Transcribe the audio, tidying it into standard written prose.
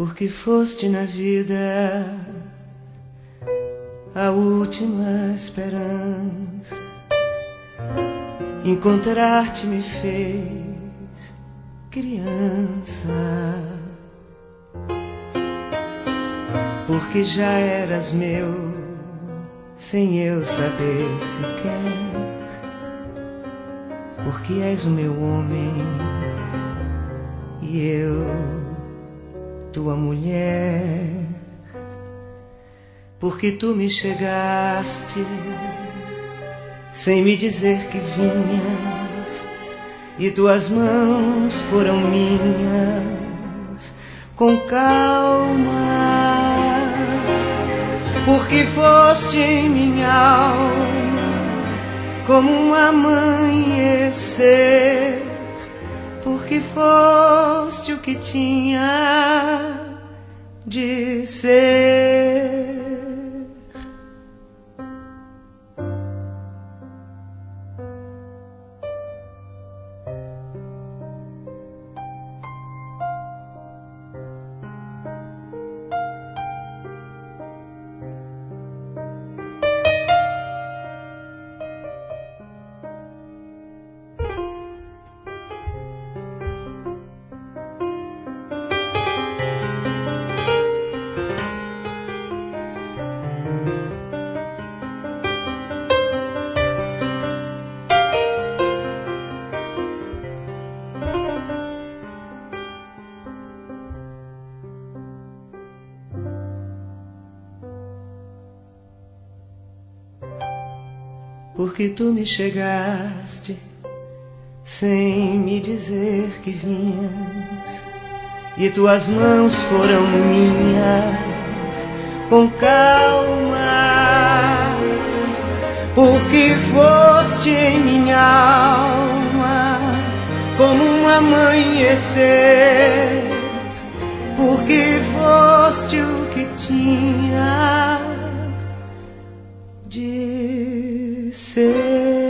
porque foste na vida a última esperança. Encontrar-te me fez criança, porque já eras meu sem eu saber sequer, porque és o meu homem e eu tua mulher, porque tu me chegaste sem me dizer que vinhas, e tuas mãos foram minhas com calma, porque foste em minha alma como um amanhecer, porque foste o que tinha de ser. Porque tu me chegaste sem me dizer que vinhas, e tuas mãos foram minhas com calma, porque foste em minha alma como um amanhecer, porque foste o que tinha de ser.